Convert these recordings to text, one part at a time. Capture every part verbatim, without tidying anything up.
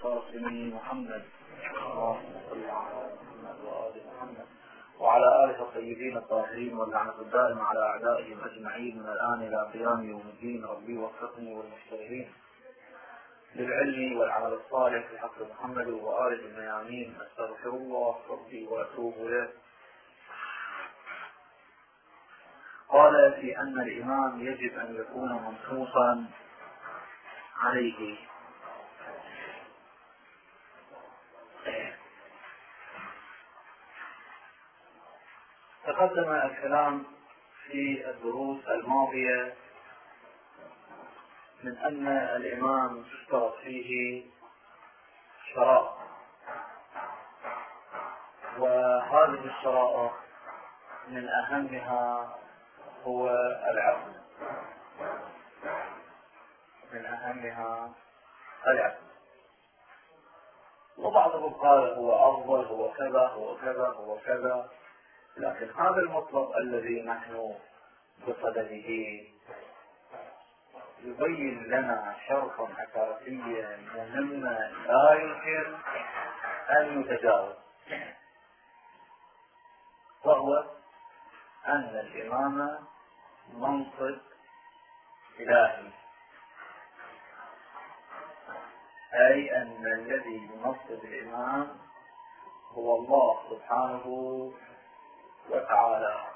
القاسم محمد اللهم صل على محمد وآل محمد وعلى آله الطيبين الطاهرين واللعنة الدائمة على أعدائهم أجمعين من الآن إلى قيام يوم الدين. ربي وفقني والمشتغلين للعلم والعمل الصالح في حق محمد وآله الميامين. أستغفر الله ربي وأتوب إليه. قال في أن الإمام يجب أن يكون منصوصا عليه. تقدم الكلام في الدروس الماضية من أن الإمام تشترط فيه شرائط، وهذه الشرائط من أهمها هو العقل من أهمها العقل وبعضهم قال هو أفضل، هو كذا هو كذا هو كذا، لكن هذا المطلب الذي نحن بصدده يبين لنا شرطا أساسيا مهما لا يمكن أن يتجاوز، وهو أن الإمام منصب إلهي، أي أن الذي ينصب الإمام هو الله سبحانه وتعالى.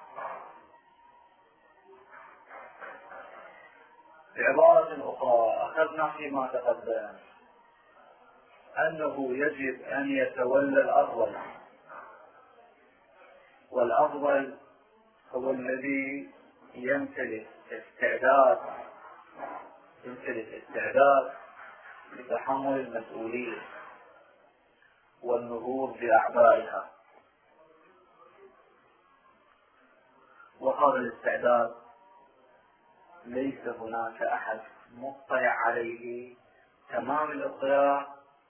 بعبارة أخرى أخذنا فيما تقدم أنه يجب أن يتولى الأفضل، والأفضل هو الذي يمتلك استعداد يمتلك استعداد لتحمل المسؤولية والنهوض بأعبائها، وهذا الاستعداد ليس هناك أحد مطلع عليه تمام الاطلاع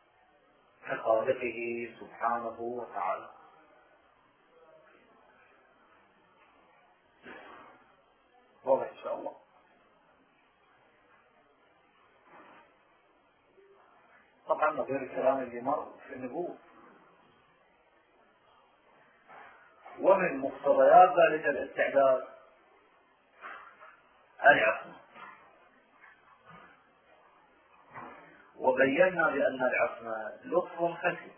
كخالقه سبحانه وتعالى. واضح إن شاء الله. طبعا غير الكلام اللي مر في النبوة، ومن مقتضيات ذلك الاستعداد العصمة، وبينا بأن العصمة لطف خفي،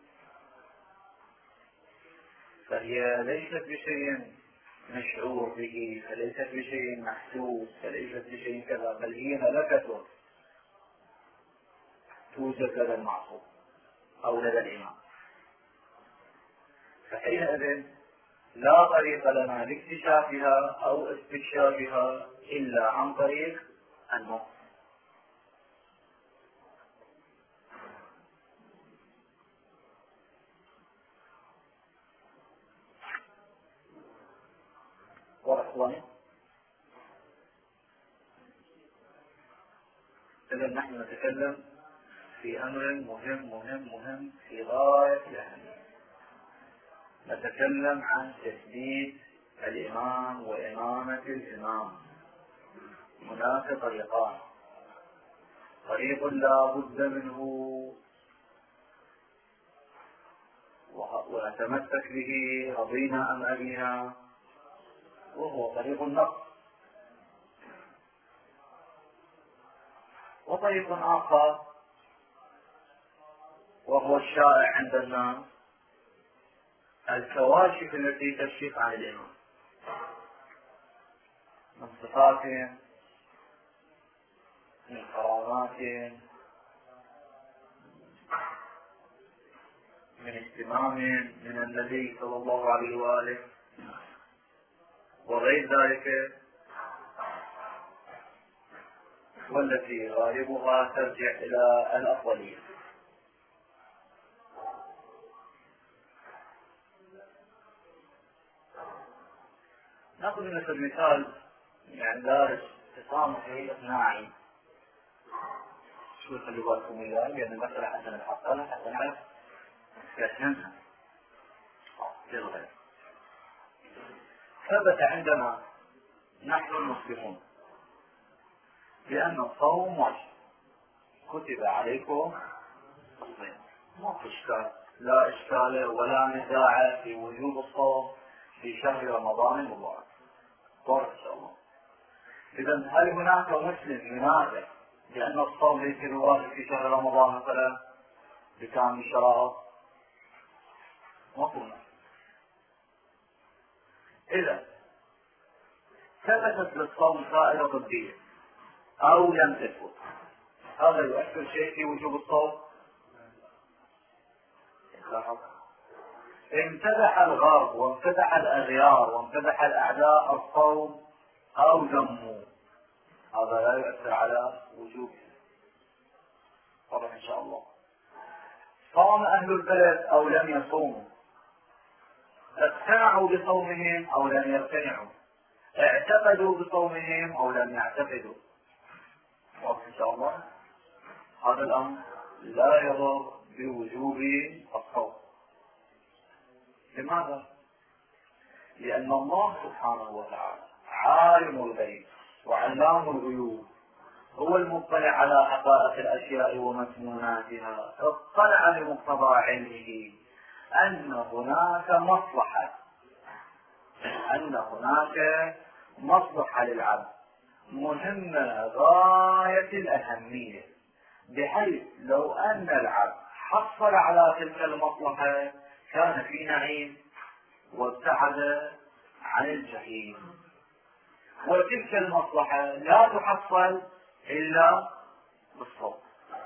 فهي ليست بشيء مشعور به، فليست بشيء محسوس، فليست بشيء كذا، بل هي ملكة توجد لدى المعصوم أو لدى الإمام. فحينئذ لا طريق لنا لاكتشافها أو استكشافها إلا عن طريق النص. ورحمة إذا نحن نتكلم في أمر مهم مهم مهم في غاية الأهمية. نتكلم عن تثبيت الإمام وإمامة الإمام. هناك طريقان، طريق لا بد منه ونتمسك به رضينا أم أبينا، وهو طريق النقص، وطريق آخر وهو الشائع عند الناس، الكواشف التي تكشف عن الإمام من صفات، من كرامات، من اهتمام من النبي صلى الله عليه وآله وغير ذلك، والتي غالبها ترجع إلى الأفضلية. نأخذ مثل مثال يعني دارس تصامحي إقناعي، شو خلي بالكم إياه، لأن المسألة حتى نتحصلها حتى نعرف كيفنها في الغير. ثبت عندنا نحن المسلمون بأن الصوم واجب، كتب عليكم ما في إشكال، لا إشكال ولا نزاع في وجوب الصوم في شهر رمضان المبارك. طبعا إن شاء الله. إذا هل هناك مسلم ينازع لأن الصوم ليس بواجب في شهر رمضان مثلا بكامل الشرائط؟ ما قلنا. إذا ثبتت للصوم فائدة طبية أو لم تثبت، هذا يؤثر شيء في وجوب الصوم؟ امتدح الغرب وامتدح الأغيار وامتدح الأعداء الصوم أو ذموا، هذا لا يؤثر على وجوبه. طبعا إن شاء الله. صام أهل البلد أو لم يصوموا، اقتنعوا بصومهم أو لم يقتنعوا، اعتقدوا بصومهم أو لم يعتقدوا، طبعا إن شاء الله هذا الأمر لا يضر بوجوب الصوم. لماذا؟ لأن الله سبحانه وتعالى عالم الغيب وعلام الغيوب، هو المطلع على حقائق الأشياء ومكنوناتها، اطلع لمقتضى علمه أن هناك مصلحة أن هناك مصلحة للعبد مهمة غاية الأهمية، بحيث لو أن العبد حصل على تلك المصلحة كان في نعيم وابتعد عن الجحيم. وتلك المصلحة لا تحصل إلا بالصوم.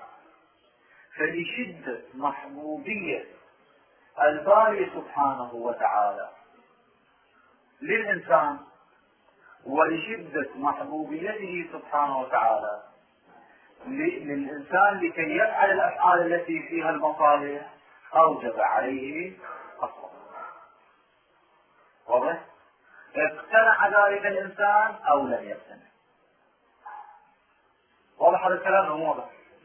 فلشدة محبوبية الباري سبحانه وتعالى للإنسان ولشدة محبوبيته سبحانه وتعالى للإنسان لكي يفعل الأفعال التي فيها المصالح أوجب عليه الصوم. واضح؟ اقتنع ذلك الإنسان أو لم يقتنع. واضح هذا الكلام أم واضح؟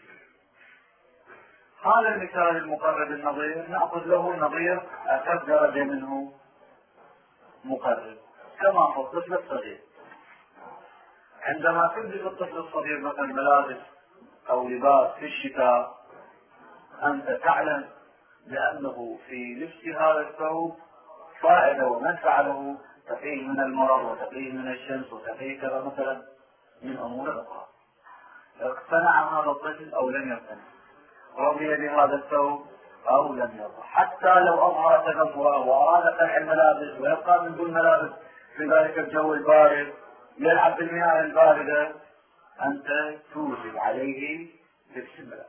هذا المثال المقرب النظير نأخذ له نظير أخذ درجة منه مقرب، كما في الطفل الصغير. عندما تلبس الطفل الصغير مثلا ملابس أو لباس في الشتاء، أنت تعلم بأنه في لبس هذا الثوب فائدة ومنفعة له، تقيه من المرض وتقيه من الشمس وتقيه كذا مثلا من أمور أخرى. اقتنع هذا الطفل أو لم يقتنع، رضي بهذا الثوب أو لم يرضى، حتى لو أظهر تذمره وأراد قلع الملابس ويبقى من دون ملابس في ذلك الجو البارد يلعب بالمياه الباردة، أنت توجب عليه لبس الملابس.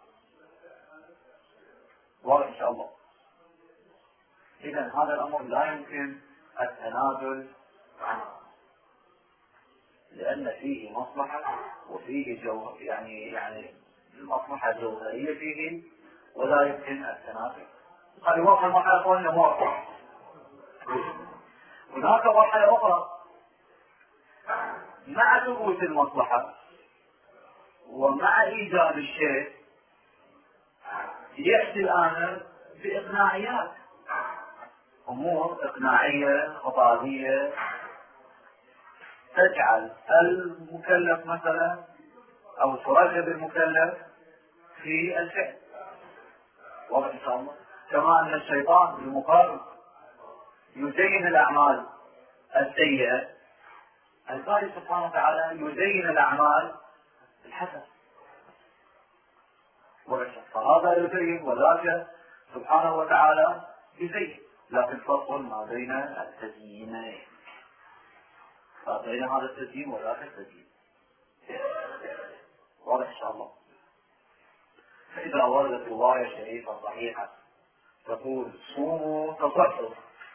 واضح إن شاء الله. إذا هذا الأمر لا يمكن التنازل عنه، لأن فيه مصلحة وفيه جو يعني يعني المصلحة جوهرية فيه ولا يمكن التنازل. قد يوقع مرحلة قولنا موقع. هناك مرحلة أخرى مع ثبوت المصلحة ومع إيجاب الشيء يأتي الآن بإقناعيات، أمور إقناعية خطابية تجعل المكلف مثلا أو ترغب المكلف في الفعل. واضح إن شاء الله. كما أن الشيطان بالمقابل يزين الأعمال السيئة، الباري سبحانه وتعالى يزين الأعمال الحسنة. فهذا يزين وذاك سبحانه وتعالى يزين، لكن فرق ما بين التزيينين، بين هذا التزيين وذاك التزيين. واضح إن شاء الله. فإذا وردت رواية شريفة صحيحة تقول صوموا تصحوا،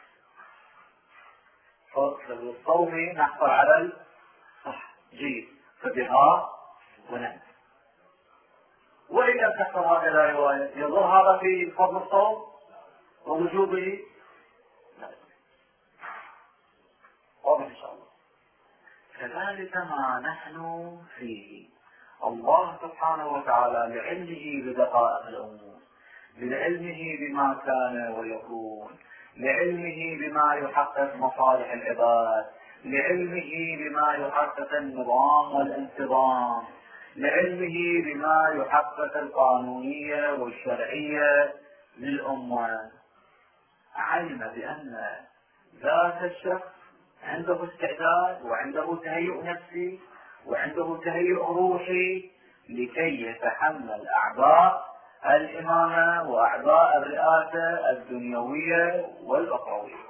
فبالصوم نحصل على الصح جيد، فبها ونعم. وإن لم تحصل هكذا رواية يظهر هذا في فضل الصوم ووجوبه؟ لا. واضح إن شاء الله. كذلك ما نحن فيه، الله سبحانه وتعالى لعلمه بدقائق الأمور، لعلمه بما كان ويكون، لعلمه بما يحقق مصالح العباد، لعلمه بما يحقق النظام والانتظام، لعلمه بما يحقق القانونية والشرعية للأمة. علم بأن ذات الشخص عنده استعداد وعنده تهيؤ نفسي وعنده تهيؤ روحي لكي يتحمل أعباء الإمامة وأعباء الرئاسة الدنيوية والأخروية،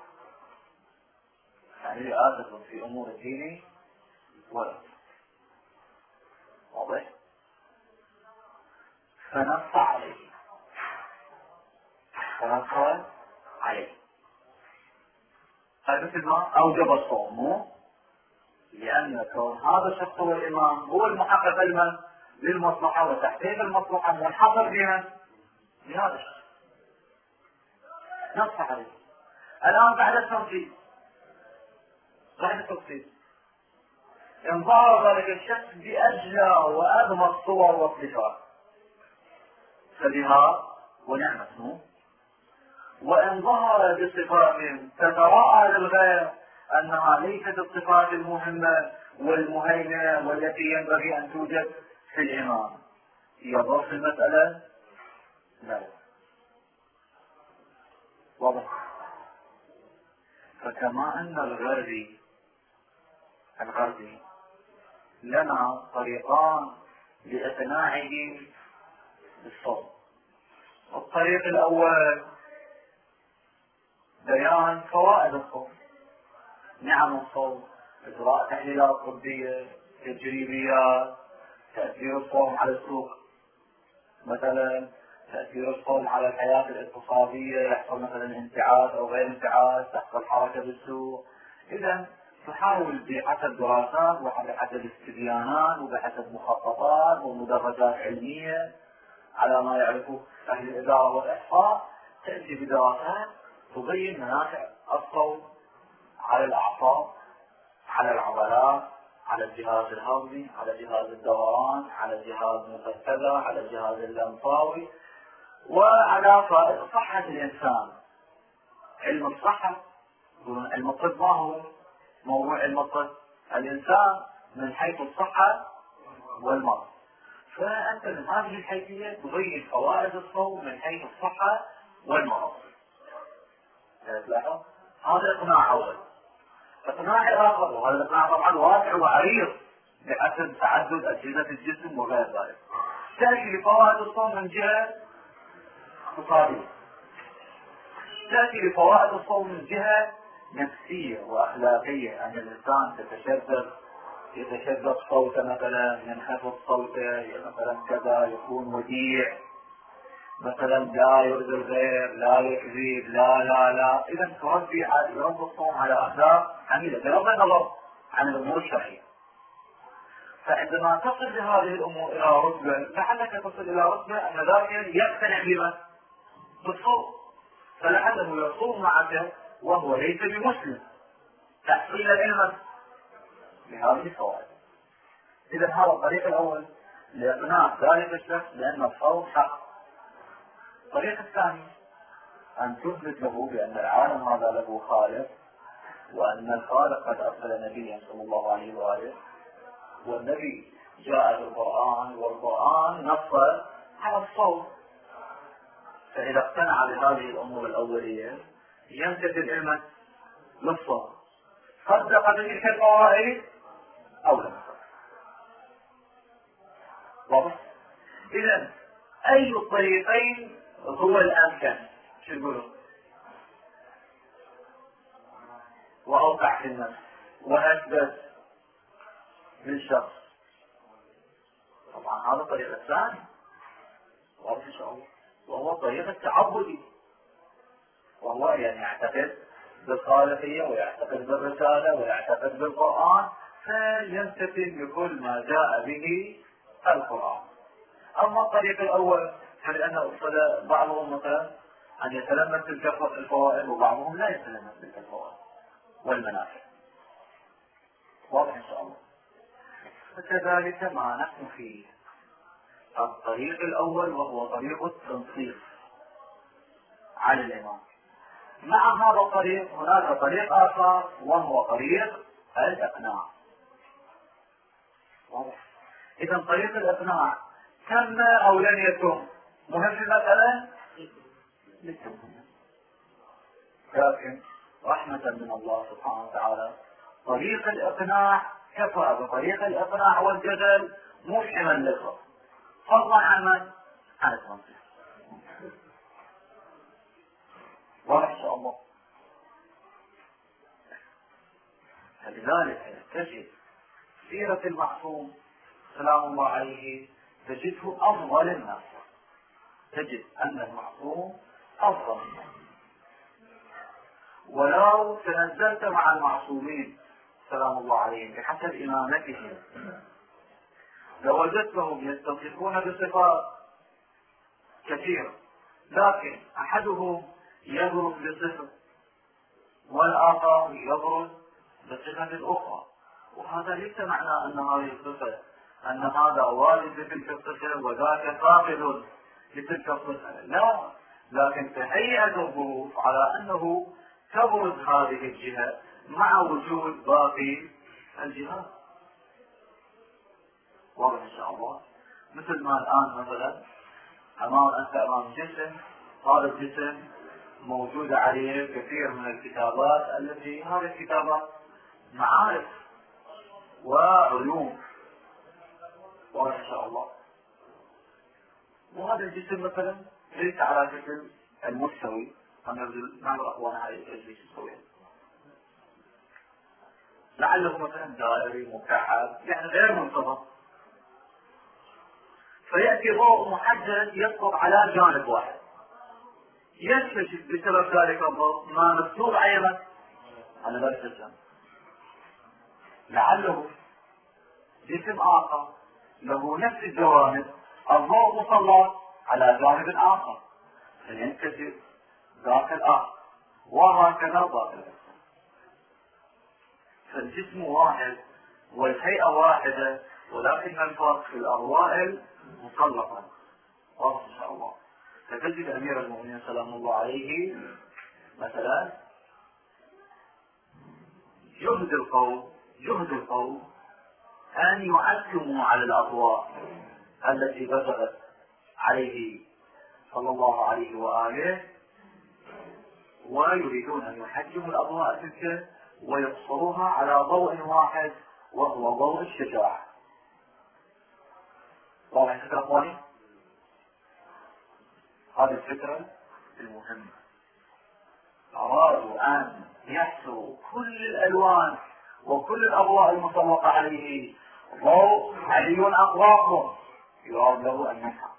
يعني رئاسة في أمور الدين والأخرى. واضح؟ فنص عليه فنص عليه مثل ما أوجب الصوم، لأن كون هذا الشخص هو الإمام هو المحقق لمن؟ للمصلحة وتحقيق المصلحة منحصر بها بهذا الشخص. نص عليه. الآن بعد التنفيذ بعد التنفيذ إن ظهر ذلك الشخص بأجلى وأغمى الصور والصفات فبها ونعم اسمه، وإن ظهر بصفات تتراءى للغير أنها ليست الصفات المهمة والمهيمنة والتي ينبغي أن توجد في الإمام، يضر في المسألة؟ لا. واضح؟ فكما أن الغربي الغربي لنا طريقان لإقناعه بالصوم. الطريق الأول بيان فوائد الصوم، نعم الصوم، إجراء تحليلات طبية، تجريبيات، تأثير الصوم على السوق مثلا، تأثير الصوم على الحياة الاقتصادية، يحصل مثلا انتعاش أو غير انتعاش، تحصل حركة بالسوق. إذا تحاول بحسب دراسات وبحسب استبيانات وبحسب مخططات ومدرجات علمية على ما يعرفه أهل الإدارة والإحصاء، تأتي بدراسات تبين منافع الصوم على الأعصاب، على العضلات، على الجهاز الهضمي، على جهاز الدوران، على جهاز المفصلة، على الجهاز اللمفاوي، وعلى صحة الإنسان. علم الصحة، علم الطب ما هو موضوع علم الطب؟ الإنسان من حيث الصحة والمرض. فأنت من هذه الحيثية تبين فوائد الصوم من حيث الصحة والمرض. تلاحظ؟ هذا إقناع أول. إقناع آخر، وهذا الإقناع طبعا واسع وعريض بحسب تعدد أجهزة الجسم وغير ذلك، تأتي لفوائد الصوم من جهة اقتصادية، تأتي لفوائد الصوم من جهة نفسية وأخلاقية، أن الإنسان تتشذب يتشذب صوته مثلا، ينخفض صوته مثلا كذا، يكون وديع مثلا، لا يؤذي الغير، لا يكذب، لا لا لا. إذا تربي يربي الصوم على أخلاق حميدة بغض النظر عن الأمور الشرعية. فعندما تصل بهذه الأمور إلى رتبة، لعلك تصل إلى رتبة أن ذاك يقتنع بما بالصوم، فلعله يصوم معك وهو ليس بمسلم تحصيل علما بهذه الفوائد. إذا هذا الطريق الأول لإقناع ذلك الشخص بأن الصوم حق. الطريق الثاني أن تثبت له بأن العالم هذا له خالق، وأن الخالق قد أرسل نبيا صلى الله عليه وآله، والنبي جاء بالقرآن والقرآن نص على الصوم. فإذا اقتنع بهذه الأمور الأولية يمتثل علما للصوم، صدق بتلك الفوائد أو لم يصدق. واضح؟ إذا أي الطريقين هو الأمكن؟ شو يقولون؟ وأوقع في النفس وأثبت للشخص. طبعا هذا الطريق الثاني واضح إن شاء الله، وهو الطريق التعبدي، وهو يعني يعتقد بالخالقية ويعتقد بالرسالة ويعتقد بالقرآن، فيمتثل بكل ما جاء به القرآن. أما الطريق الأول فلأنه أصل بعضهم مثلا أن يتلمس تلك الفوائد وبعضهم لا يتلمس تلك الفوائد والمنافع. واضح إن شاء الله. فكذلك ما نحن فيه الطريق الأول وهو طريق التنصيف على الإمام. مع هذا الطريق هناك طريق آخر وهو طريق الإقناع. واضح؟ إذا طريق الإقناع تم أو لن يتم مهم في المسألة؟ لكن رحمة من الله سبحانه وتعالى طريق الإقناع كفى بطريق الإقناع والجدل مفهما للخطأ فضلا عن من؟ عن التنصيح. واضح إن شاء الله. فلذلك تجد سيرة المعصوم سلام الله عليه تجده أفضل الناس، تجد أن المعصوم أفضل الناس. ولو تنزلت مع المعصومين سلام الله عليهم بحسب إمامتهم لوجدتهم يتصفون بصفات كثيرة، لكن أحدهم يبرز بصفة والآخر يبرز بصفة أخرى، وهذا ليس معنى أن هذه الصفة أن هذا والد لتلك الصفة وذاك فاقد لتلك الصفة، لا، لكن تهيأت الظروف على أنه تبرز هذه الجهة مع وجود باقي الجهات. واضح إن شاء الله. مثل ما الآن مثلا أمام أنت أمام جسم، هذا الجسم موجود عليه كثير من الكتابات التي هذه الكتابات معارف وعلوم. واضح إن شاء الله. وهذا الجسم مثلا ليس على شكل المستوي، نعمل أخوانا هاي الجسم السوية، لعله مثلا دائري مكعب يعني غير منتظم، فيأتي ضوء محدد يسقط على جانب واحد، يكتشف بسبب ذلك الضوء ما مكتوب عينه على ذلك الجانب. لعله جسم آخر له نفس الجوانب الضوء مسلط على جانب آخر فينكشف ذاك الآخر، وهكذا باطل. فالجسم واحد والهيئة واحدة، ولكن الفرق في الأضواء المسلطة. واضح إن شاء الله. فتجد أمير المؤمنين سلام الله عليه مثلا جهد القوم جهد القوم أن يعتموا على الأضواء التي بدأت عليه صلى الله عليه وآله، ويريدون أن يحجموا الأضواء تلك ويقصروها على ضوء واحد وهو ضوء الشجاعة. واضح الفكرة أخواني؟ هذه الفكرة المهمة. أرادوا أن يحصروا كل الألوان وكل الأضواء المسلطة عليه ضوء علي أقواكم يراد له أن يفهم،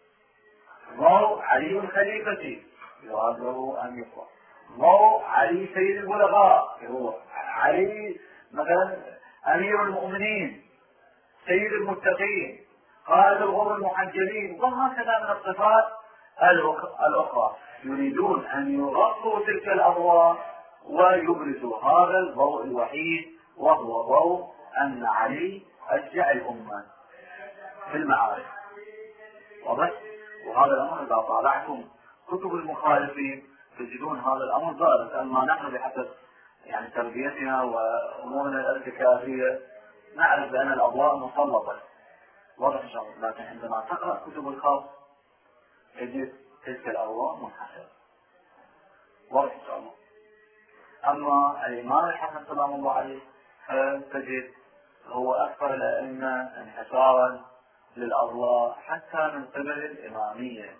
ضوء علي خليفتي يراد له أن يفهم، ضوء علي سيد البلغاء هو علي مثلا أمير المؤمنين سيد المتقين قائد الغر المحجلين، وهكذا من الصفات الأخرى. يريدون أن يغطوا تلك الأضواء ويبرزوا هذا الضوء الوحيد وهو ضوء أن علي أشجع الأمة في المعارف. وبس. وهذا الأمر إذا طالعتم كتب المخالفين تجدون هذا الأمر ظاهر. أما نحن بحسب يعني تربيتنا وأمورنا الارتكازية نعرف بأن الأضواء مسلطة واضح إن شاء الله، لكن عندما تقرأ كتب الخاص تجد تلك الأضواء منحسرة واضح إن شاء الله. أما الإمام الحسن سلام الله عليه فتجد هو أكثر الأئمة انحسارا للأضواء حتى من قبل الإمامية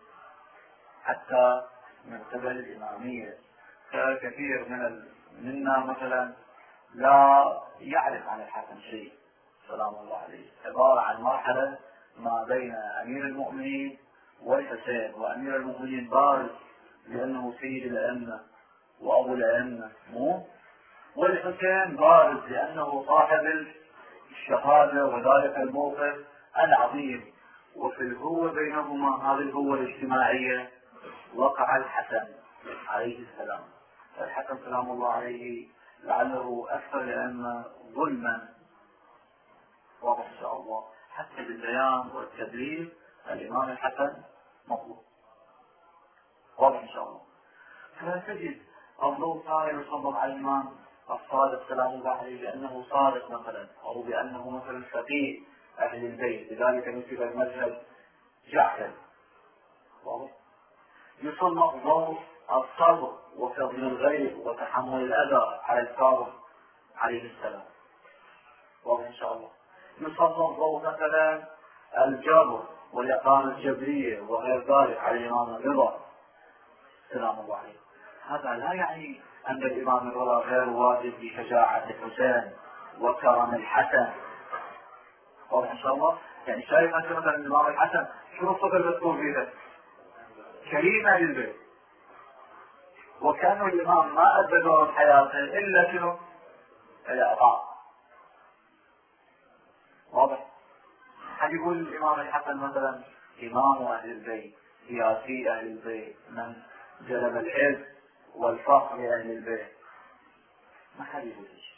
حتى من قبل الإمامية فكثير من منا مثلا لا يعرف عن الحسن شيء سلام الله عليه، عبارة عن مرحلة ما بين أمير المؤمنين والحسين، وأمير المؤمنين بارز لأنه سيد الأئمة وأبو الأئمة مو، والحسين بارز لأنه صاحب الشهادة وذلك الموقف العظيم. وفي الهوة بينهما هذه الهوة الاجتماعية وقع الحسن عليه السلام. فالحسن سلام الله عليه لعله أكثر الأئمة ظلما واضح إن شاء الله، حتى بالبيان والتبليغ الإمام الحسن مطلوب واضح إن شاء الله. فتجد الضوء صار يصبر على الإمام الصادق سلام الله عليه بأنه صادق مثلا، أو بأنه مثلا فقيه أهل البيت، لذلك نسب المذهب جعفر. يصنف ضوء الصبر وكظم الغيظ وتحمل الأذى على الكاظم عليه السلام. واضح إن شاء الله. يصنف ضوء مثلا الجبر والإقامة الجبرية وغير ذلك على الإمام الرضا سلام الله عليه. هذا لا يعني أن الإمام الرضا غير واجب بشجاعة الحسين وكرم الحسن. واضح إن شاء الله. يعني شايف أنت مثلا الإمام الحسن شنو الصفة المذكور فيها؟ كريم أهل البيت، وكان الإمام ما أدى دور حياته إلا شنو؟ الإعطاء. واضح؟ حد يقول الإمام الحسن مثلا إمام أهل البيت، سياسي أهل البيت، من جلب العز والفخر لأهل البيت، ما حد يقول شيء.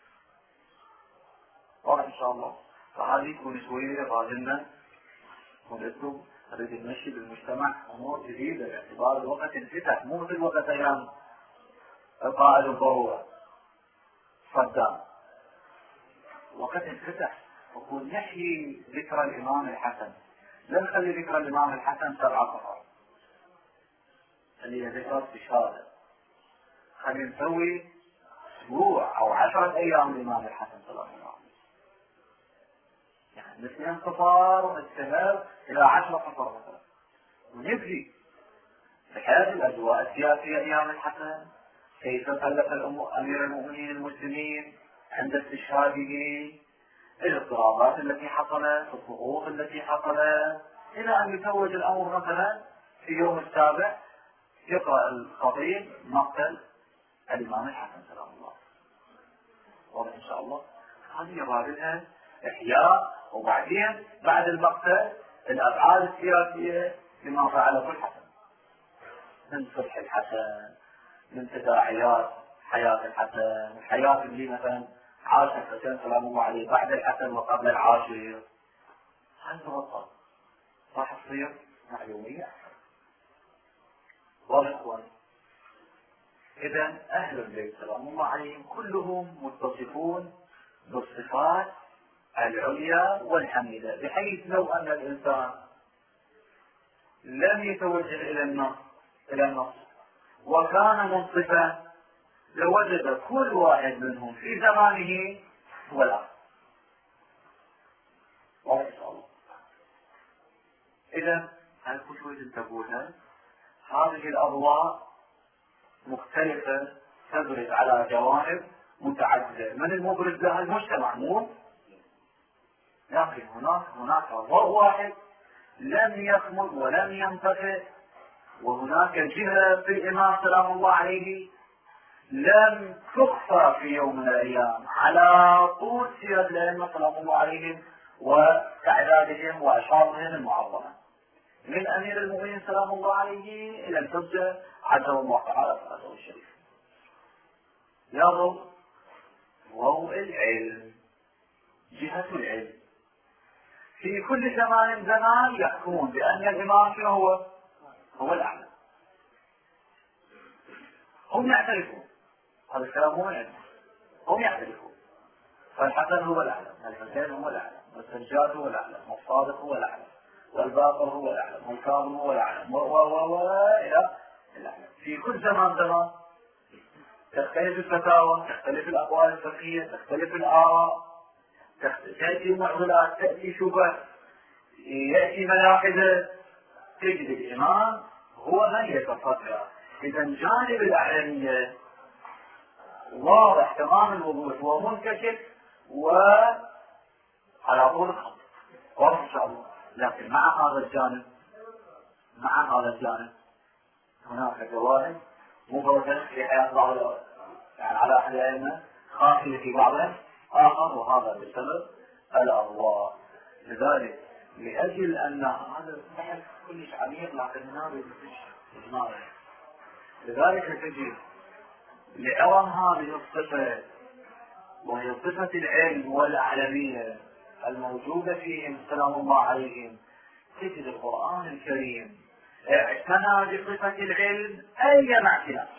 واضح إن شاء الله. فهذه تكون شوية غالبا ونكتب نريد نمشي بالمجتمع أمور جديدة باعتبار الوقت انفتح، مو مثل وقت أيام قائد الضرورة صدام. وقت انفتح وقول نحيي ذكرى الإمام الحسن، لا نخلي ذكرى الإمام الحسن سبعة فقط اللي هي ذكرى استشهاده، خلينا نسوي أسبوع أو عشرة أيام الإمام الحسن صلى الله عليه وسلم، يعني مثل صفار ونستمر إلى عشرة صفار مثلا، ونبدي بحياة الأجواء السياسية أيام الحسن، كيف كلف أمير المؤمنين المسلمين عند استشهاده، الاضطرابات التي حصلت، الضغوط التي حصلت، إلى أن يتوج الأمر مثلا في يوم السابع يقرأ الخطيب مقتل الإمام الحسن سلام الله. واضح إن شاء الله. هذه يرادها إحياء، وبعدين بعد المقتل الأفعال السياسية لما فعله الحسن من صلح الحسن، من تداعيات حياة الحسن، الحياة اللي مثلا عاش الحسن سلام الله عليه بعد الحسن وقبل العاشر، هذا غلط راح تصير معلومية أحسن. واضح إخواني. إذا أهل البيت سلام الله عليهم كلهم متصفون بالصفات العليا والحميدة، بحيث لو أن الإنسان لم يتوجه إلى النص إلى النص وكان منصفا لوجد كل واحد منهم في زمانه هو الآخر. واضح إن شاء الله. إذا هل كل شوية انتبهوا هذه الأضواء مختلفة تبرز على جوانب متعددة، من المبرز لها المجتمع مو، لكن هناك هناك ضوء واحد لم يخمد ولم ينطفئ، وهناك جهة في الإمام سلام الله عليه لم تخفى في يوم من الأيام على طول سيرة الأئمة سلام الله عليهم وتعدادهم وأشعارهم المعظمة، من أمير المؤمنين سلام الله عليه إلى الحجة عجل الله تعالى صلاته الشريف. يضرب ضوء العلم، جهة العلم في كل زمان زمان يحكمون بأن الإمام شنو هو؟ هو الأعلى. هم يعترفون هذا الكلام هو العلم، هم يعترفون فالحسن هو الأعلى، الحسين هو الأعلى، والسجاد هو الأعلى، والصادق هو الأعلى، والباقر هو الأعلى، والكاظم هو الأعلى، و و و إلى الأعلى. في كل زمان زمان تختلف الفتاوى، تختلف الأقوال الفقهية، تختلف الآراء، تأتي معضلات، تأتي شبه، يأتي ملاحظة، تجد الإمام هو من يتصدر. إذا جانب الأعلمية واضح تمام الوضوح ومنكشف وعلى طول الخط، واضح إن شاء الله. لكن مع هذا الجانب مع هذا الجانب هناك جوانب مبرزة في حياة بعض يعني على أحد الأئمة، خافية في بعضهم آخر، وهذا بسبب الأضواء. لذلك لأجل أن هذا البحث كلش عميق لكن نابي إجمالا، لذلك تجد لعظم هذه الصفة وهي صفة العلم والأعلمية الموجودة فيهم سلام الله عليهم، تجد القرآن الكريم اعتنى بصفة العلم أي اعتناء.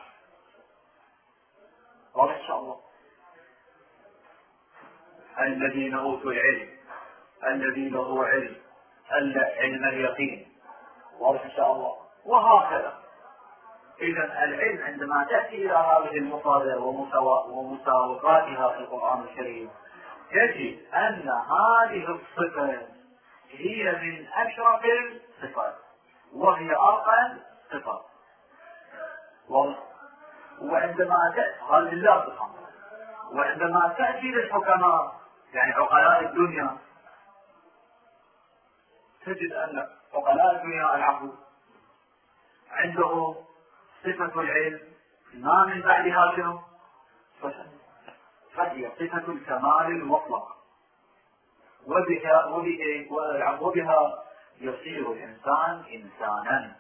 واضح إن شاء الله. الذين أوتوا العلم الذي له علم علم اليقين، واضح إن شاء الله. وهكذا. إذا العلم عندما تأتي إلى هذه المصادر ومساوقاتها في القرآن الكريم تجد أن هذه الصفة هي من أشرف الصفات وهي أرقى الصفات. وعندما تأتي هذا لله سبحانه، وعندما تأتي للحكماء يعني عقلاء الدنيا تجد أن عقلاء الدنيا العقل عنده صفة العلم ما من بعدها شنو؟ صفة، فهي صفة الكمال المطلق، وبها, وبها, وبها يصير الإنسان إنسانا.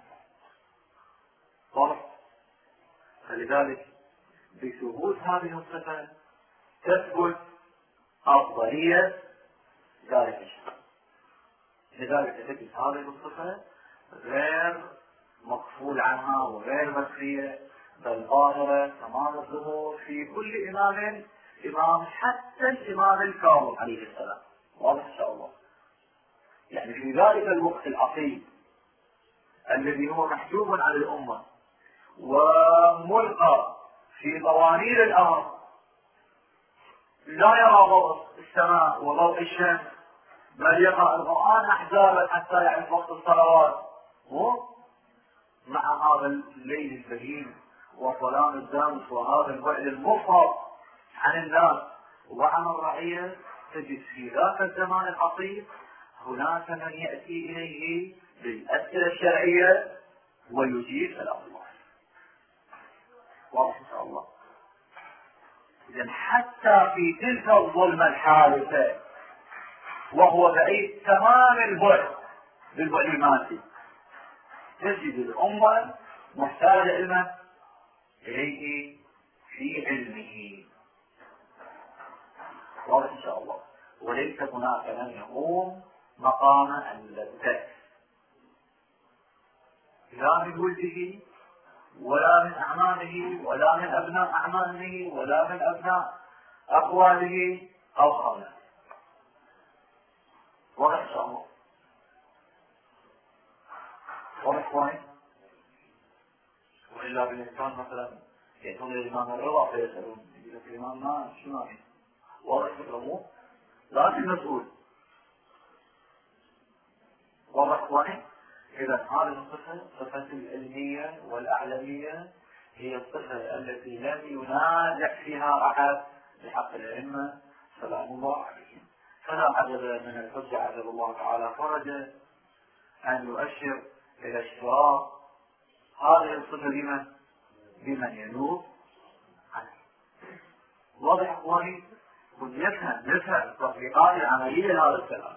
طرف. فلذلك بثبوت هذه الصفة تثبت أفضلية ذلك الشخص. لذلك تجد هذه الصفة غير مغفول عنها وغير مخفية، بل ظاهرة تمام الظهور في كل إمام إمام، حتى الإمام الكاظم عليه السلام. واضح إن شاء الله. يعني في ذلك الوقت العصيب الذي هو محجوب عن الأمة وملقى في ضوانير الأرض، لا يرى ضوء السماء وضوء الشمس، بل يقرأ القرآن أحزابا حتى يعرف وقت الصلوات، مع هذا الليل البهيم وظلام الدامس وهذا البعد المفرط عن الناس وعن الرعية، تجد في ذاك الزمان العصيب هناك من يأتي إليه بالأسئلة الشرعية ويجيب كلام الله. واضح إن شاء الله. إذن حتى في تلك الظلمة الحادثة وهو بعيد تمام البعد بالبعد المادي، تجد الأمة محتاجة إلى إليه في علمه. واضح إن شاء الله. وليس هناك من يقوم مقام اللذة لا من ولده ولا من أعمامه ولا من أبناء أعمامه ولا من أبناء أقواله أو خاله. واضح إن شاء الله. واضح وين؟ وإلا بالإنسان مثلا يأتون الإمام الرضا فيسألون إذا الإمام ما شو ما فيه. واضح فكرمه لكن مسؤول. واضح وين؟ إذا هذه الصفة صفة العلمية والأعلمية هي الصفة التي لم ينازع فيها أحد بحق الأئمة سلام الله عليهم. فلا عجب من الحجة عجب الله تعالى فرجه أن يؤشر إلى اشتراك هذه الصفة بمن؟ بمن ينوب عنه. واضح أخواني؟ كنت يفهم يفهم التطبيقات العملية لهذا الكلام.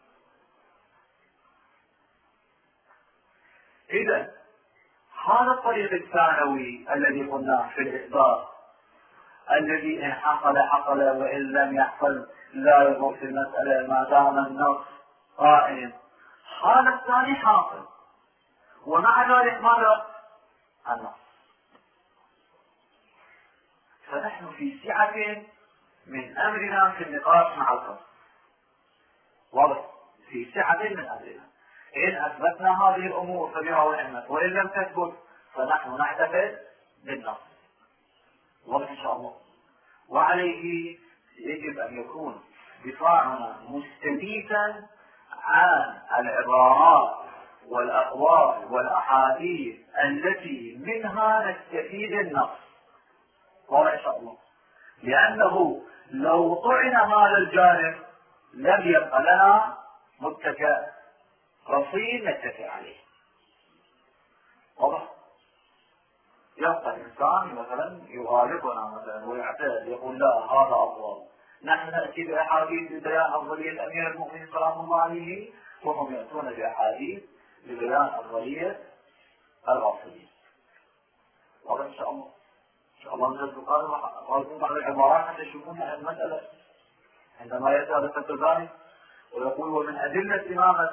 إذا هذا الطريق الثانوي الذي قلناه في الإثبات الذي إن حصل حصل وإن لم يحصل لا يضر في المسألة ما دام النص قائم، هذا الثاني حاصل ومع ذلك ماذا؟ النص. فنحن في سعة من أمرنا في النقاش مع الخصم. واضح؟ في سعة من أمرنا إن أثبتنا هذه الأمور فبها ونعمت، وإن لم تثبت فنحن نحتفل بالنص. واضح إن شاء الله. وعليه يجب أن يكون دفاعنا مستميتا عن العبارات والأقوال والأحاديث التي منها نستفيد النص. واضح إن شاء الله. لأنه لو طعن هذا الجانب لم يبقى لنا متكئ رصيد نتكئ عليه. واضح؟ يبقى الإنسان مثلا يغالبنا مثلا ويعتاد يقول لا هذا أفضل. نحن نأتي بأحاديث لبيان أفضلية الأمير المؤمنين سلام الله عليه، وهم يأتون بأحاديث لبيان أفضلية الغاصبين. واضح إن شاء الله. إن شاء الله نجد قادم بعض العبارات حتى يشوفون المسألة عندما يأتي هذا الفتزاني ويقول ومن أدلة إمامة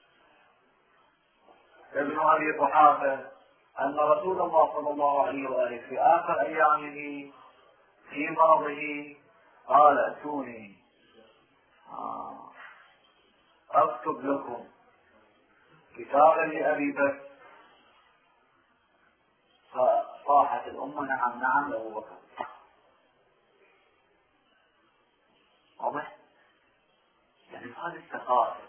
ابن أبي قحافة أن رسول الله صلى الله عليه وآله في آخر أيامه في مرضه قال أتوني آه. أكتب لكم كتابا لأبي بكر. فصاحت الأمة نعم نعم لأبو بكر. واضح؟ يعني هذه الثقافة.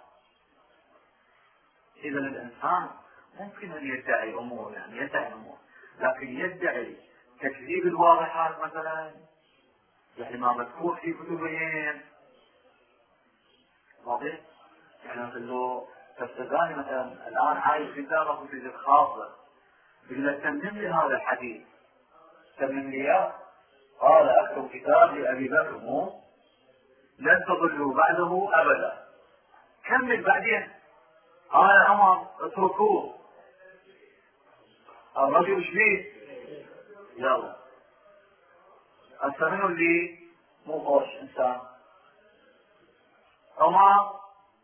إذا الإنسان ممكن أن يدعي أمور، يعني يدعي أمور، لكن يدعي تكذيب الواضحات مثلا، يعني ما مذكور في كتبهم. واضح؟ يعني مثل لو تستداني مثلا الآن عايش في دارة في الخاصة، يقول لك تمم لي هذا الحديث، تمم لي إياه. قال أكتب كتاب لأبي بكر مو لن تضلوا بعده أبدا. كمل بعدين. قال عمر اتركوه. الرجل ايش فيه؟ يلا أستمنوا اللي مو خوش إنسان. عمر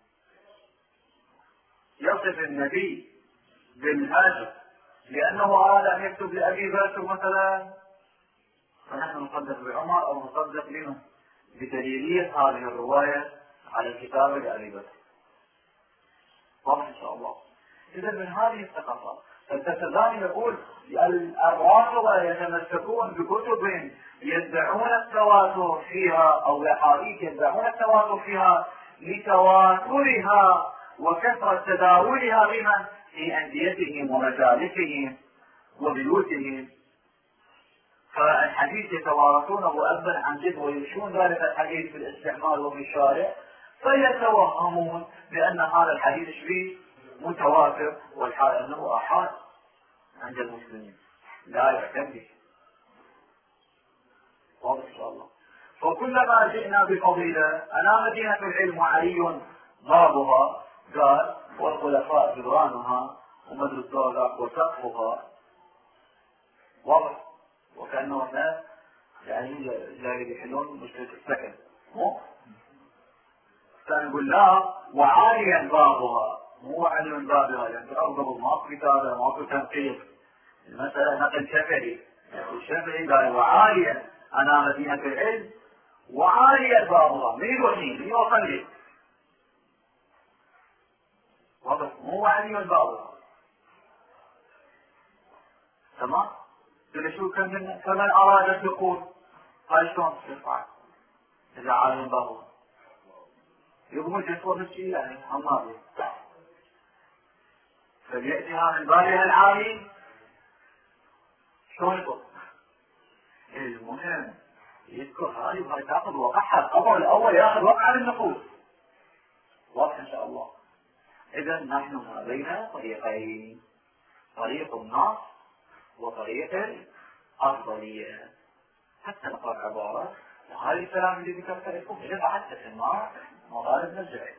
يصف النبي بالهجر لأنه أراد أن يكتب لأبي بكر مثلا، فنحن نصدق بعمر أو نصدق منه بدليلية هذه الرواية على الكتاب لأبي بكر. واضح إن شاء الله. إذا من هذه الثقافات فالتتباني يقول الرافضة يتمسكون بكتب يدعون التواتر فيها أو أحاديث يدعون التواتر فيها لتواترها وكثرة تداولها بمن في أنديتهم ومجالسهم وبيوتهم، فالحديث يتوارثونه أبا عن جد ويشون ذلك الحديث في الاستعمال وفي الشارع، فيتوهمون بأن هذا الحديث فيه متواتر والحال أنه أحاد عند المسلمين لا يعتد به. واضح إن شاء الله. فكلما جئنا بفضيلة أنا مدينة العلم وعلي بابها قال والخلفاء جدرانها ومدر الدرجات وسقفها. واضح. وكأنه احنا يعني جاي يحلون مشكلة السكن. مو كان يقول لا وعاليا بابها مو علي من بابها، لأن يعني أفضل ماكو كتابة ماكو تنقيط، المسألة نقل شفعي. الشفعي قال وعاليا أنا مدينة العلم وعاليا بابها. من يروحين من يوصل. واضح. مو علي من بابها. تمام. شو كان كمن أراد الدخول قال شلون تفعل إذا عالي من بابها يقوم جسور الشيء يعني هماري فبيأتيها من بالها العالي شلون يقول المهم يذكر هذه وهي تأخذ وقعها الأول الأول يأخذ وقع للنفوس. واضح إن شاء الله. إذا نحن ما بين طريقين، طريق النص وطريق الأفضلية. حتى نقرأ عبارة وهذه الكلام اللي ذكرت لكم يجب حتى في النار مغالب نرجع.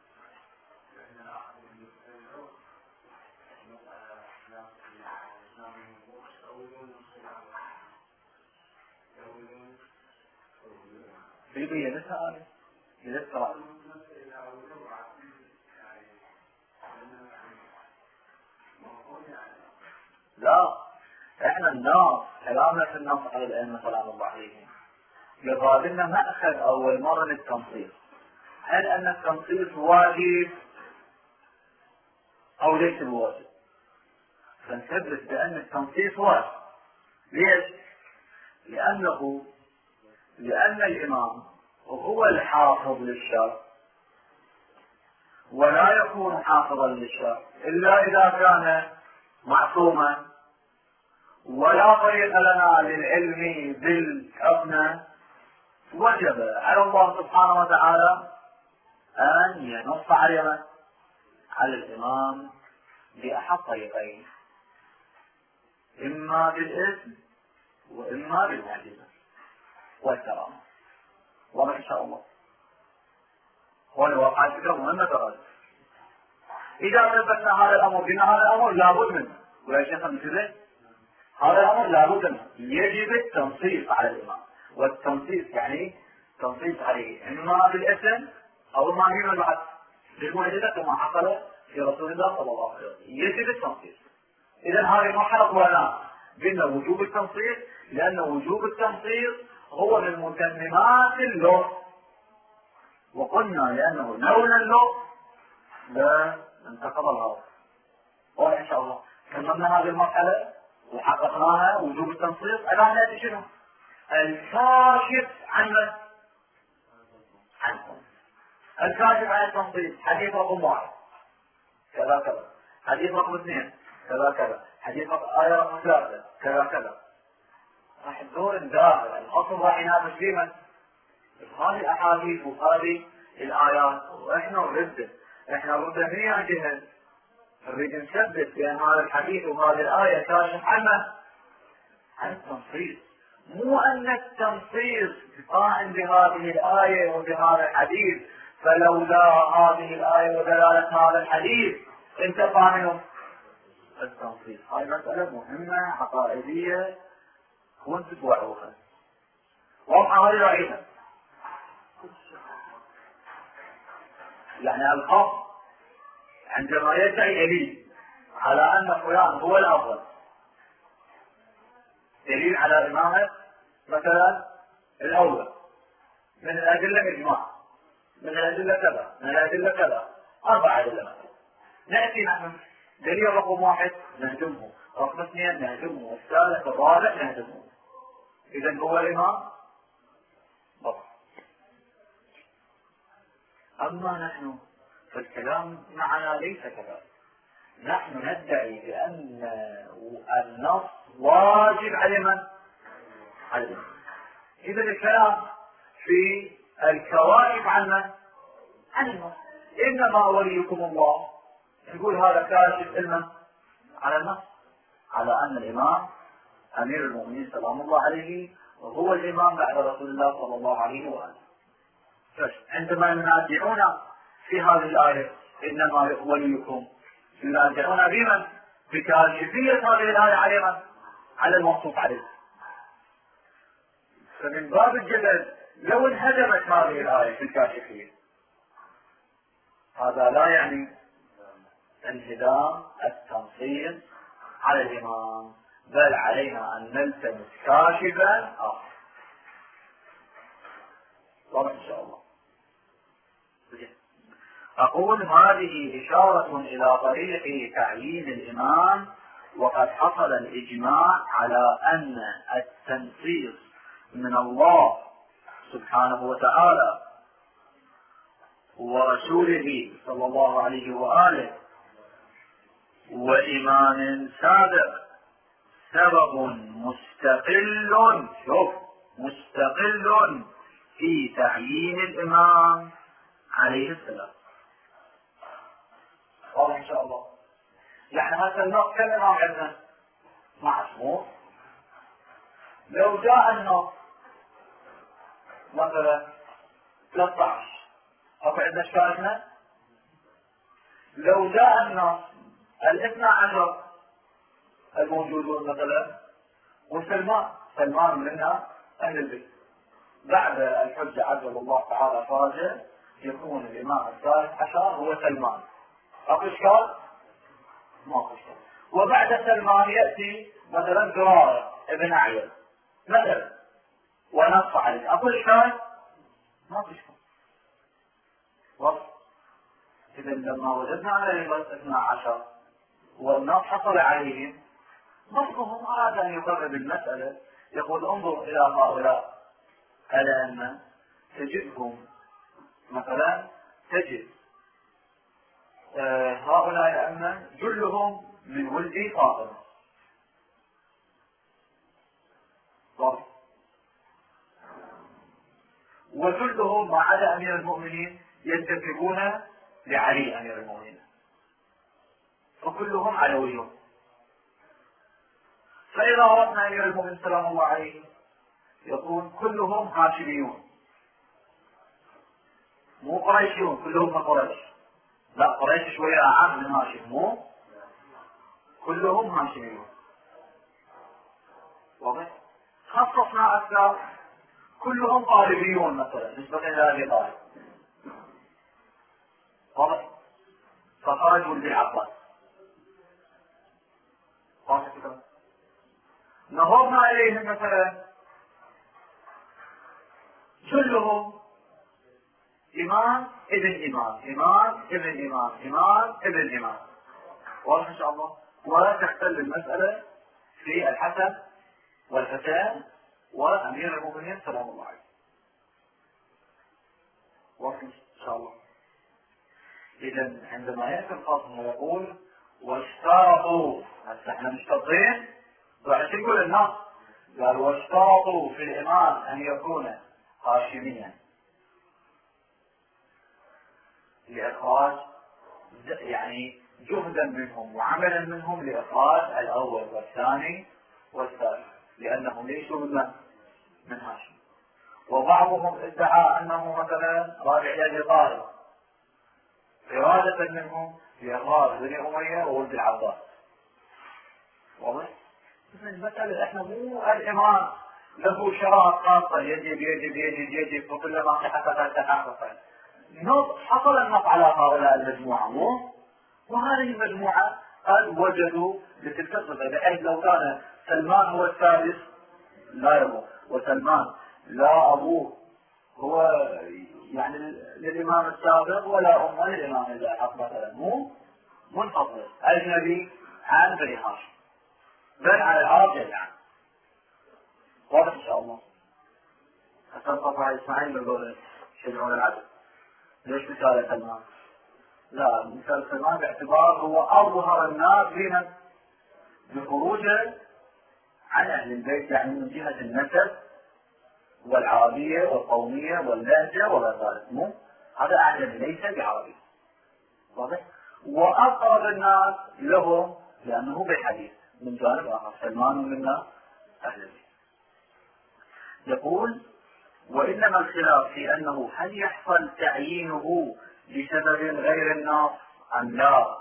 في بيه نسأل يذكر لا احنا الناس كلامنا في النص على الأئمة سلام الله عليهم يقال لنا مأخذ أول مرة للتنصيص. هل أن التنصيص واجب أو ليس الواجب؟ فنثبت بأن التنصيص واجب. ليش؟ لأنه لأن الإمام هو الحافظ للشرع ولا يكون حافظا للشرع إلا إذا كان معصوما، ولا طريق لنا للعلم بالحكم. وجب على الله سبحانه وتعالى أن ينص على على الإمام بأحد طريقين، إما بالإذن وإما بالمعجزة والكرامة. واضح إن شاء الله. هو وقع الفكرة مهمة ترى. إذا ثبتنا هذا الأمر بنا هذا الأمر لابد منه ولا شيخ مثله هذا الأمر لابد منه. يجب التنصيص على الإمام، والتنصيص يعني تنصيص عليه إما بالإذن أو ما هي البعث بالمعجزة كما حصل في رسول الله صلى الله عليه وسلم. يجب التنصيص. إذا هذه المرحلة ولا بنا وجوب التنصيص، لأن وجوب التنصيص هو من متممات اللغة، وقلنا لأنه لولا اللغة لا انتقض الغرض. وإن شاء الله كملنا هذه المرحلة وحققناها وجوب التنصيص. الآن نأتي شنو؟ الكاشف عن عنكم. الكاشف عن التنصيص حديث رقم واحد كذا كذا، حديث رقم اثنين كذا كذا، حديث رقم آية رقم ثلاثة كذا كذا. راح تدور الدائرة، الأصل راح يناقش فيما هذه الأحاديث وهذه الآيات، وإحنا نرد إحنا نرد من جهة نريد نثبت بأن هذا الحديث وهذه الآية كاشف عنه عن التنصيص، مو أن التنصيص قائم بهذه الآية وبهذا الحديث فلولا هذه الآية ودلالة هذا الحديث انتفى منه التنصيص. هاي مسألة مهمة عقائدية وانت توعوها. وضع هذه رأينا يعني الخط عندما يدعي دليل على أن فلان هو الأفضل، دليل على إمامة مثلا الأولى من الأدلة إجماع، من الأدلة كذا، من الأدلة كذا، أربع أدلة مثلا، نأتي نحن دليل رقم واحد نهدمه، رقم اثنين نهدمه، والثالث الرابع نهدمه. إذا هو الإمام بطل. أما نحن فالكلام معنا ليس كذلك، نحن ندعي بأن النص واجب على من؟ على من؟ إذا الكلام في الكواكب عن من؟ عن النص. إنما وليكم الله، نقول هذا كاشف علما على النص، على أن الإمام أمير المؤمنين سلام الله عليه وهو الإمام بعد رسول الله صلى الله عليه وآله. عندما ينازعون في هذه الآية إنما وليكم، ينازعون بمن؟ بكاشفية هذه الآية على من؟ على الموصوف عليه. فمن باب الجدل لو انهدمت هذه الآية في الكاشفية، هذا لا يعني انهدام التنصيص على الإمام، بل علينا أن نلتمس كاشفا آخر. واضح إن شاء الله. أقول هذه إشارة إلى طريق تعيين الإمام، وقد حصل الإجماع على أن التنصيص من الله سبحانه وتعالى ورسوله صلى الله عليه وآله وإمام سابق سبب مستقل، شوف مستقل في تعيين الإمام عليه السلام. واضح إن شاء الله. يعني هذا النص كم إمام عندنا؟ معصوم. لو جاء النص مثلا ثلاثة عشر أو عندنا شفاعتنا، لو جاء النص الاثنى عشر الموجودون مثلا وسلمان، سلمان منا أهل البيت، بعد الحجة عجل الله تعالى فرجه يكون الإمام الثالث عشر هو سلمان. أقول إشكال؟ ما أقول إشكال. وبعد سلمان يأتي مثلا زرارة ابن عيل مثلا ونص عليه، أقول إشكال؟ ما أقول إشكال. وصف. إذا لما وجدنا عليه الاثنى عشر والنص حصل عليهم، بعضهم أراد أن يقرب المسألة، يقول انظر إلى هؤلاء الأئمة تجدهم مثلا، تجد آه هؤلاء الأئمة جلهم من ولد فاطمة، وجلهم ما عدا أمير المؤمنين ينتسبون لعلي أمير المؤمنين، فكلهم علويون. فإذا أردنا أمير المؤمنين سلام الله عليه يقول كلهم هاشميون، مو قريشيون كلهم من قريش، لا قريش شوية أعم من هاشم، مو كلهم هاشميون. واضح؟ خصصنا أكثر كلهم طالبيون مثلا نسبة إلى أبي طالب. واضح؟ فخرجوا لعباس. واضح كده؟ نظرنا إليهم مثلا كلهم إمام ابن إمام، إمام ابن إمام، إمام ابن إمام. واضح إن شاء الله؟ ولا تختل المسألة في الحسن والحسين وأمير المؤمنين سلام الله عليه. واضح إن شاء الله؟ إذا عندما يأتي الخصم ويقول واشترطوا، هسه احنا مشترطين، بعد شو يقول النص؟ قال واشترطوا في الإمام أن يكون هاشميا لإخراج يعني جهدا منهم وعملا منهم لإخراج الأول والثاني والثالث، لأنهم ليسوا من من هاشم. وبعضهم ادعى أنه مثلا راجع إلى أبي طالب إرادة منهم لإخراج بني أمية وولد العباس. واضح؟ المسألة احنا مو الإمام له شرائط خاصة يجب يجب يجب يجب وكلما تحقق تحقق. نص حصل النص على هؤلاء المجموعة مو؟ وهذه المجموعة قد وجدوا لتلك الصفة، بحيث لو كان سلمان هو الثالث لا يبوه، وسلمان لا أبوه هو يعني للإمام السابق ولا أمه للإمام اللاحق مثلا، مو منفصل أجنبي عن بني هاشم بل على العرب جميعا. واضح إن شاء الله؟ حسن قطع إسماعيل يقول شجعون العدل. ليش مثال سلمان؟ لا، مثال سلمان باعتبار هو أظهر الناس فينا بخروجه عن أهل البيت، يعني من جهة النسب والعربية والقومية واللهجة وغير ذلك، مو هذا أعجب ليس بعربي. واضح؟ وأقرب الناس لهم لأنه بالحديث من جانب آخر سلمان منا أهل البيت. يقول وإنما الخلاف في أنه هل يحصل تعيينه بسبب غير النص أم لا،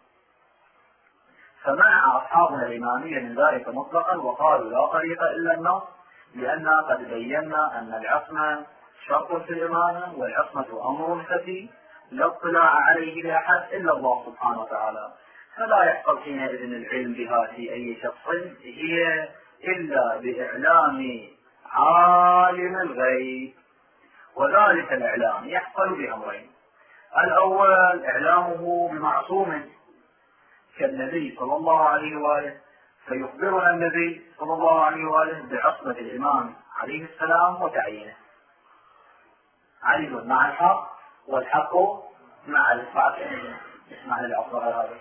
فمنع أصحابنا الإمامية من ذلك مطلقا وقالوا لا طريق إلا النص، لأننا قد بينا أن العصمة شرط في الإمامة، والعصمة أمر خفي لا اطلاع عليه لأحد إلا الله سبحانه وتعالى، فلا يحصل حينئذ العلم بها في أي شخص هي إلا بإعلام عالم الغيب. وذلك الإعلام يحصل بأمرين: الأول إعلامه بمعصوم كالنبي صلى الله عليه وآله، فيخبرنا النبي صلى الله عليه وآله بعصمة الإمام عليه السلام وتعيينه، علي مع الحق والحق مع الإسماع مع العصر هذا.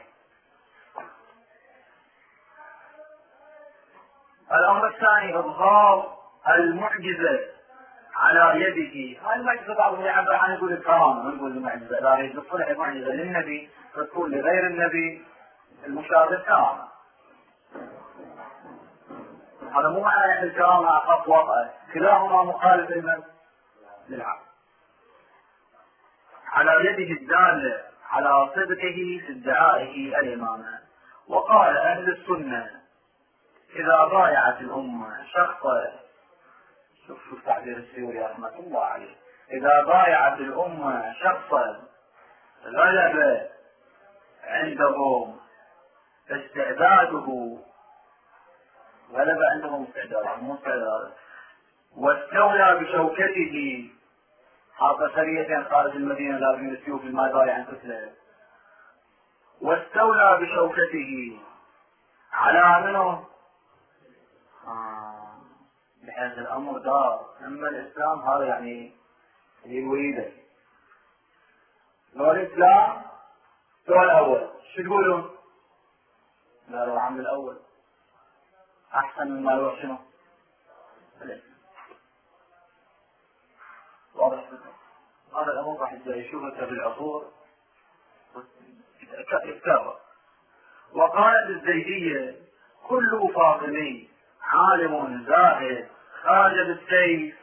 الأمر الثاني إظهار المعجزة على يده. هاي المعجزة بعضهم يعبر عن يقول الكرامة، ما يقول المعجزة، لا يجب تصلح المعجزة للنبي فتكون لغير النبي المشابه كرامة. هذا مو معنى الكرامة أخف وطأ، كلاهما مخالف للعقل. على يده الدالة على صدقه في ادعائه الإمامة. وقال أهل السنة إذا بايعت الأمة شخصا، شوف شوف تعبير السيوري رحمة الله عليه، إذا بايعت الأمة شخصا غلب عندهم استعداده، غلب عندهم استعداده مو استعداده، واستولى بشوكته، حاط سريتين خارج المدينة لازم السيوف ما يبايع عن كتله، واستولى بشوكته على منه آه. بحيث الأمر دار. أما الإسلام هذا يعني يريده، لو الإسلام سؤال الأول شو تقولون؟ لا لو عمل الأول أحسن مما لو شنو؟ واضح. هذا الأمر راح يشوفك في العصور يتكرر. وقالت الزيدية كل فاطمي عالم زاهد خارج بالسيف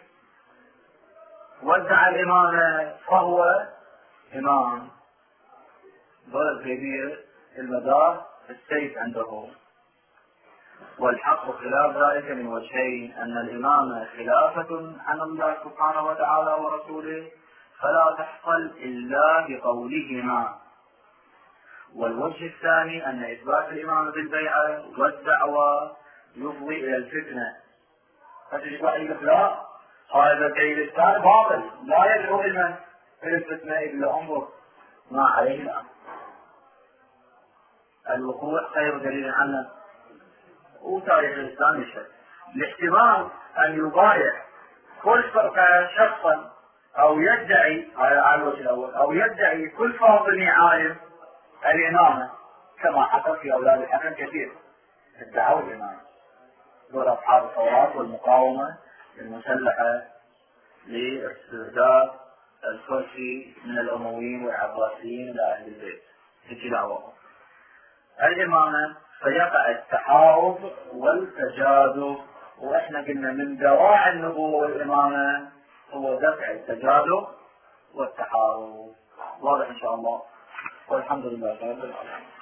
وادعى الإمامة فهو إمام. دولة الزيدية المدار السيف عندهم، والحق خلاف ذلك من وجهين: أن الإمامة خلافة عن الله سبحانه وتعالى ورسوله فلا تحصل إلا بقولهما، والوجه الثاني أن إثبات الإمامة بالبيعة والدعوة يفضي إلى الفتنة. فتجد واحد يقول لا هذا الدليل الثاني باطل لا يدعو إلى الفتنة إلا أمر ما عليه الأمر. الوقوع خير دليل عنه، وتاريخ الإسلام يشهد. الاحتمال أن يبايع كل فرقة شخصا أو يدعي على الوجه الأول أو يدعي كل فاضل عالم الإمامة كما حصل في أولاد الحكم كثير ادعوا الإمامة، دول أصحاب الثورات والمقاومة المسلحة لاسترداد الكرسي من الأمويين والعباسيين لأهل البيت في دعوهم الإمامة، فيقع التحارب والتجاذب. وإحنا قلنا من دواعي النبوة والإمامة هو دفع التجاذب والتحارب. واضح إن شاء الله، والحمد لله رب العالمين.